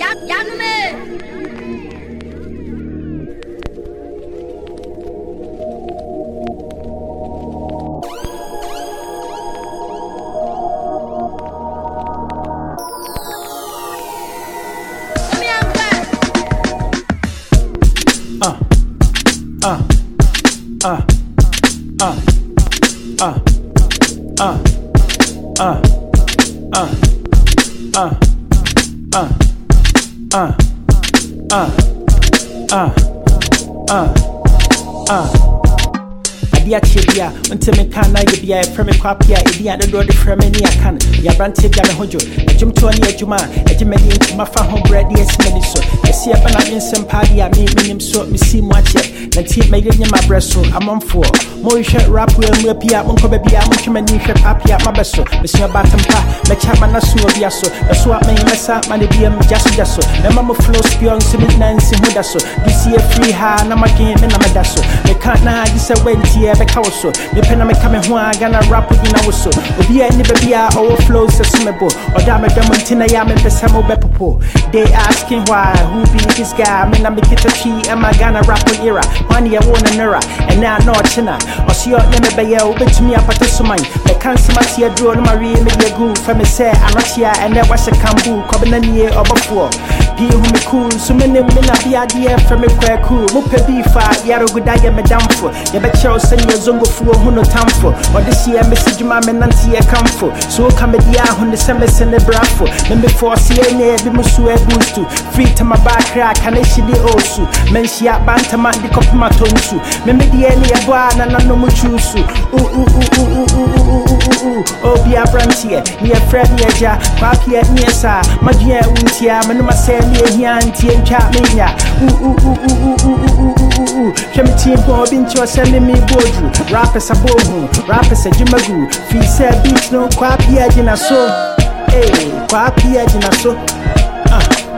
Adia until me can I be a premier copy, Idia the door the Fremini I can, Yabanti Hojo, a Jim Tony, a Juma, a Jimmy into my home bread, yes, many so. I see a banana some party, I mean him so, me see much yet, the tea made in my breast, so I'm on four. More shirt rap will be up, Uncle Baby, I'm much papi at my best, so, Monsieur Batam Pa, my chapman, a sue of yasso, a swap me, mess up, money be just so. The mamma flow spion, Simit Nancy Hudaso, you see a free hand, I'm a game and I'm a dasso. They can't now, this a wenty, a cowso. The pen I'm coming home, I'm gonna rap with you now, so. Be any baby, I overflows a summable, or damn it, Damontina Yam and Pesamo Bepopo. They asking why, who be this guy? I mean, I'm a kitachi, and my Ghana rap with era. Money, I want an era, and now no china. Or see your name by you, but to me, I put this mine. The cancer, my see a drone, Marie, maybe a goo, from a say, I'm not here, and there was a cambu, Covenant or before. Be who me cool, so many men are the idea from a quack cool. Mupe beefa, Yaro good I am a damn for. You bet you'll send your zongo for who no time for. Or this year, message my men and see a come for. So come a dear on the summer send a bravo. Then before CNA, the Musu boost to free to my back crack, and I see the osu. Men she at Bantama, the cop my tonsu. Maybe the any a bar and I know muchusu. Oh, be a branch here, near Fred Yaja, Papi at Niasa, my dear Untia, Manuma Sally, Yanti and Chapmania. Shemitin Bobbin Cho sending me Boju, Rappers a Bohu, Rappers a Jimagu, Fee said beach no Quapi Ajina so, eh, Quapi Ajina so.